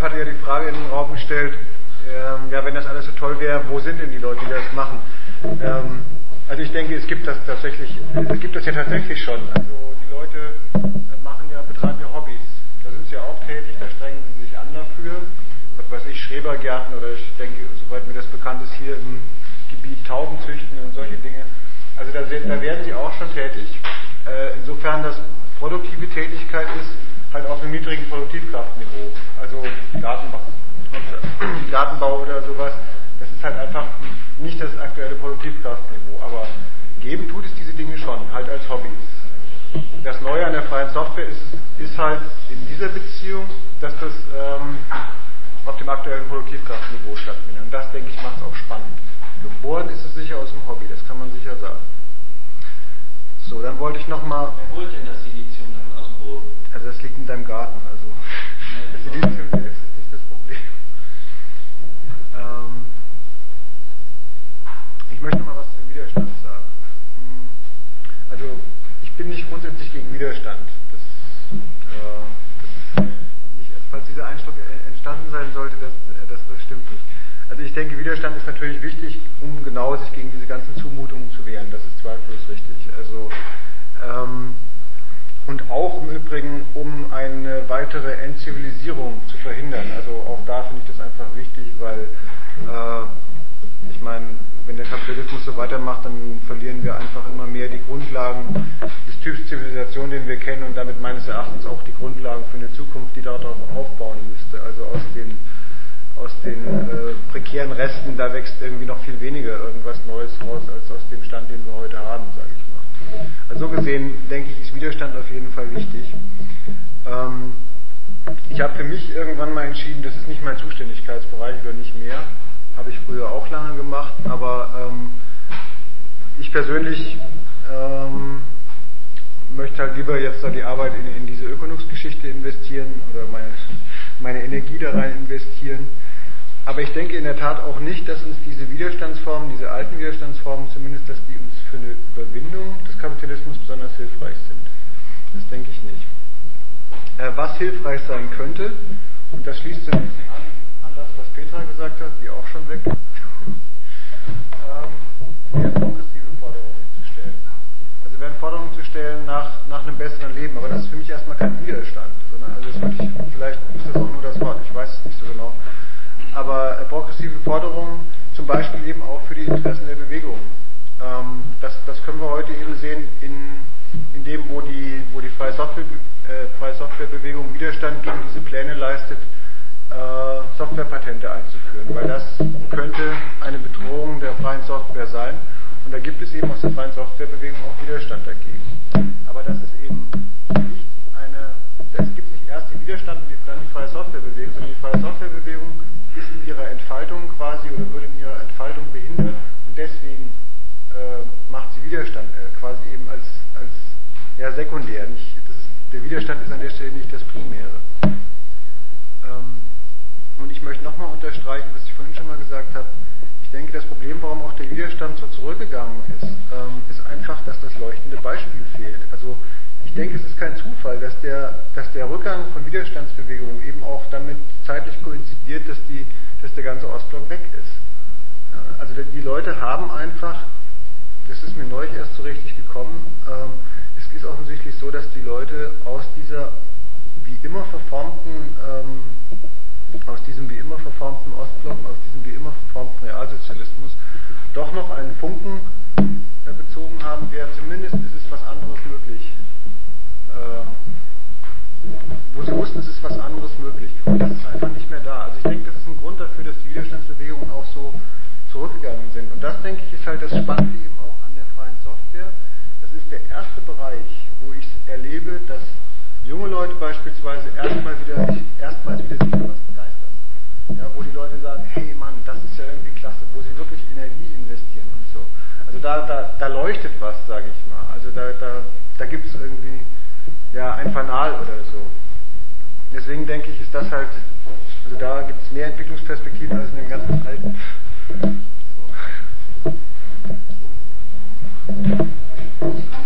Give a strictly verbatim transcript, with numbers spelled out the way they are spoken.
hatte ja die Frage in den Raum gestellt, ähm, ja, wenn das alles so toll wäre, wo sind denn die Leute, die das machen? Ähm, also ich denke, es gibt das tatsächlich, es gibt das ja tatsächlich schon. Also die Leute machen ja, betreiben ja Hobbys. Da sind sie ja auch tätig, da strengen sie sich an dafür. Was weiß ich, Schrebergärten oder ich denke, soweit mir das bekannt ist, hier im Gebiet Tauben züchten und solche Dinge. Also da, sind, da werden sie auch schon tätig. Äh, insofern das produktive Tätigkeit ist, halt auf einem niedrigen Produktivkraftniveau. Also Gartenbau, Gartenbau oder sowas, das ist halt einfach nicht das aktuelle Produktivkraftniveau. Aber geben tut es diese Dinge schon, halt als Hobby. Das Neue an der freien Software ist, ist halt in dieser Beziehung, dass das ähm, auf dem aktuellen Produktivkraftniveau stattfindet. Und das, denke ich, macht es auch spannend. Geboren ist es sicher aus dem Hobby, das kann man sicher sagen. So, dann wollte ich nochmal... Wer holt denn das Silizium dann aus dem Boden? Also das liegt in deinem Garten, also das Silizium selbst ist nicht das Problem. Ähm, ich möchte nochmal was zu dem Widerstand sagen. Also ich bin nicht grundsätzlich gegen Widerstand. Das, äh, das nicht, also falls dieser Eindruck entstanden sein sollte, das, das, das stimmt nicht. Also ich denke, Widerstand ist natürlich wichtig, um genau sich gegen diese ganzen Zumutungen zu wehren. Das ist zweifellos richtig. Also ähm, und auch im Übrigen, um eine weitere Entzivilisierung zu verhindern. Also auch da finde ich das einfach wichtig, weil äh, ich meine, wenn der Kapitalismus so weitermacht, dann verlieren wir einfach immer mehr die Grundlagen des Typs Zivilisation, den wir kennen, und damit meines Erachtens auch die Grundlagen für eine Zukunft, die darauf aufbauen müsste. Also aus den aus den äh, prekären Resten, da wächst irgendwie noch viel weniger irgendwas Neues raus, als aus dem Stand, den wir heute haben, sage ich mal. Also so gesehen, denke ich, ist Widerstand auf jeden Fall wichtig. Ähm, ich habe für mich irgendwann mal entschieden, das ist nicht mein Zuständigkeitsbereich oder nicht mehr. Habe ich früher auch lange gemacht, aber ähm, ich persönlich ähm, möchte halt lieber jetzt da die Arbeit in, in diese Ökonomsgeschichte investieren oder meine, meine Energie da rein investieren. Aber ich denke in der Tat auch nicht, dass uns diese Widerstandsformen, diese alten Widerstandsformen, zumindest, dass die uns für eine Überwindung des Kapitalismus besonders hilfreich sind. Das denke ich nicht. Äh, was hilfreich sein könnte, und das schließt so ein bisschen an, an das, was Petra gesagt hat, die auch schon weg ist, ähm, wären progressive Forderungen zu stellen. Also wären Forderungen zu stellen nach, nach einem besseren Leben, aber das ist für mich erstmal kein Widerstand, sondern also das wirklich, vielleicht ist das auch nur das Wort, ich weiß es nicht so genau. Aber äh, progressive Forderungen, zum Beispiel eben auch für die Interessen der Bewegung. Ähm, das, das können wir heute eben sehen in, in dem, wo die, wo die freie, Software, äh, freie Softwarebewegung Widerstand gegen diese Pläne leistet, äh, Softwarepatente einzuführen, weil das könnte eine Bedrohung der freien Software sein. Und da gibt es eben aus der freien Softwarebewegung auch Widerstand dagegen. Aber das ist eben nicht eine, es gibt nicht erst den Widerstand und dann die freie Softwarebewegung, sondern die freie Softwarebewegung ist in ihrer Entfaltung quasi oder würde in ihrer Entfaltung behindert und deswegen äh, macht sie Widerstand äh, quasi eben als, als ja, sekundär. Nicht, das ist, der Widerstand ist an der Stelle nicht das Primäre. Ähm, und ich möchte nochmal unterstreichen, was ich vorhin schon mal gesagt habe. Ich denke, das Problem, warum auch der Widerstand so zurückgegangen ist, ähm, ist einfach, dass das leuchtende Beispiel fehlt. Also ich denke, es ist kein Zufall, dass der, dass der Rückgang von Widerstandsbewegungen eben auch damit zeitlich koinzidiert, dass, die, dass der ganze Ostblock weg ist. Ja, also die Leute haben einfach, das ist mir neulich erst so richtig gekommen, ähm, es ist offensichtlich so, dass die Leute aus dieser wie immer verformten ähm, aus diesem wie immer verformten Ostblock, aus diesem wie immer verformten Realsozialismus doch noch einen Funken äh, bezogen haben, der zumindest ist es was anderes möglich. Ähm, wo sie wussten, es ist was anderes möglich. Und das ist einfach nicht mehr da. Also ich denke, das ist ein Grund dafür, dass die Widerstandsbewegungen auch so zurückgegangen sind. Und das, denke ich, ist halt das Spannende eben auch an der freien Software. Das ist der erste Bereich, wo ich erlebe, dass junge Leute beispielsweise erstmal wieder, erstmals wieder sich für was begeistern. Ja, wo die Leute sagen, hey Mann, das ist ja irgendwie klasse, wo sie wirklich Energie investieren und so. Also da, da, da leuchtet was, sage ich mal. Also da, da, da gibt es irgendwie ja, ein Fanal oder so. Deswegen denke ich, ist das halt, also da gibt es mehr Entwicklungsperspektiven als in dem ganzen Alten. So.